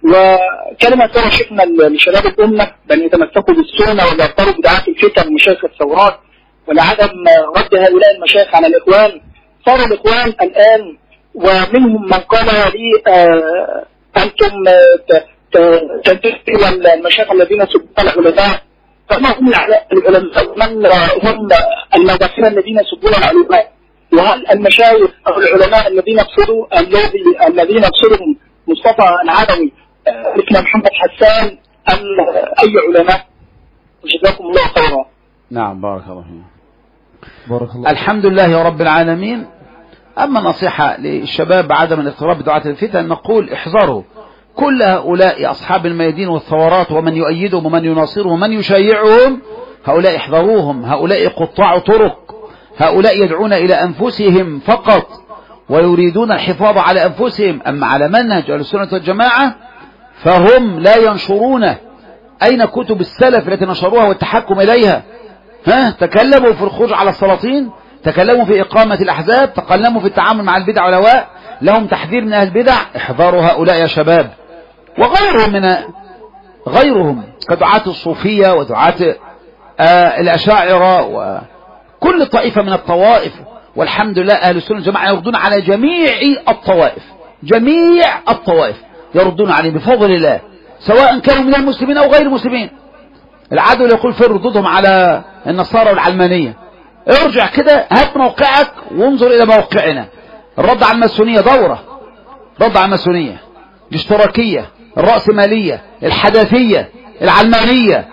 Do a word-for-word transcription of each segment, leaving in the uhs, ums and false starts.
وكلمة ترى شفنا لشباب الأمة بأن يتمسكوا بالسنة ولا يضطروا بدعاة الفتن ومشايخ الثورات ولعدم رد هؤلاء المشايخ على الإخوان. صار الإخوان الآن ومنهم من قال لي آه أنتم تنتهي إلى المشايخ الذين سبوا العلماء، فما هم العلماء؟ من هم المدافعين الذين سبوا العلماء؟ وهل المشايخ أو العلماء الذين يقصدوا الذين يقصدهم مصطفى العدوي مثل محمد حسان أم أي علماء؟ جزاكم الله خيرا. نعم بارك الله فيك. بارك الله. الحمد لله رب العالمين. أما نصيحة للشباب بعدم الاقتراب بدعاة الفتن، نقول احذروا كل هؤلاء أصحاب الميادين والثورات ومن يؤيدهم ومن يناصرهم ومن يشايعهم، هؤلاء احذروهم، هؤلاء قطاع طرق، هؤلاء يدعون إلى أنفسهم فقط ويريدون الحفاظ على أنفسهم. أما على منهج أهل السنة والجماعة فهم لا ينشرونه. أين كتب السلف التي نشروها والتحكم إليها؟ ها تكلموا في الخروج على السلاطين، تكلموا في إقامة الأحزاب، تكلموا في التعامل مع البدع والهواء، لهم تحذير من أهل البدع. احذروا هؤلاء يا شباب، وغيرهم من غيرهم كدعاة الصوفية ودعاة آه الأشاعرة وكل طائفة من الطوائف. والحمد لله أهل السنة والجماعة يردون على جميع الطوائف، جميع الطوائف يردون عليه بفضل الله، سواء كانوا من المسلمين أو غير المسلمين. العدو يقول في ردودهم على النصارى والعلمانية، ارجع كده هات موقعك وانظر إلى موقعنا. الرد على الماسونية دورة، رد على الماسونية، الاشتراكية، الرأسمالية، الحداثية، العلمانية،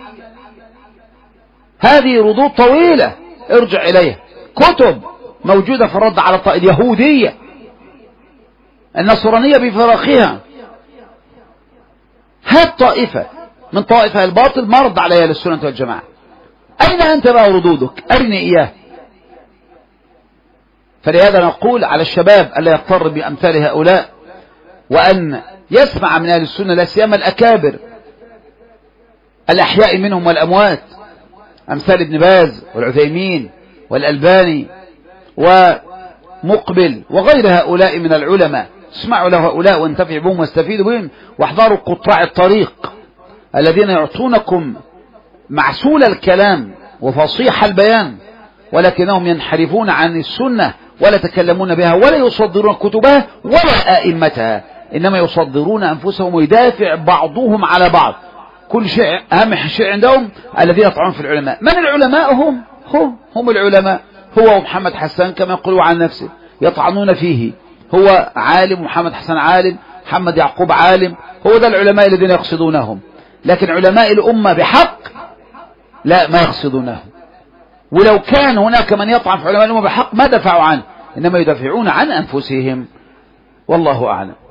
هذه ردود طويلة ارجع إليها. كتب موجودة في الرد على الطائفة اليهودية، النصرانية بفراقها. هات طائفة من طائفة الباطل مرض عليها للسنة والجماعة، أين أنت بقى ردودك؟ أرني إياه. فلهذا نقول على الشباب ألا يضطر بأمثال هؤلاء، وأن يسمع من أهل السنة لا سيما الأكابر الأحياء منهم والأموات، أمثال ابن باز والعثيمين والألباني ومقبل وغير هؤلاء من العلماء. اسمعوا لهؤلاء وانتفعوا بهم واستفيدوا بهم، واحذروا قطاع الطريق الذين يعطونكم معسول الكلام وفصيح البيان، ولكنهم ينحرفون عن السنة ولا يتكلمون بها ولا يصدرون كتبها ولا آئمتها، إنما يصدرون أنفسهم ويدافع بعضهم على بعض. كل شيء أهم شيء عندهم الذين يطعنون في العلماء. من العلماء؟ هم هم, هم العلماء. هو محمد حسان كما يقول عن نفسه يطعنون فيه، هو عالم، محمد حسان عالم، محمد يعقوب عالم، هو ده العلماء الذين يقصدونهم. لكن علماء الأمة بحق لا، ما يقصدونهم. ولو كان هناك من يطعن في علماء الأمة بحق ما دفعوا عنه، إنما يدافعون عن أنفسهم. والله أعلم.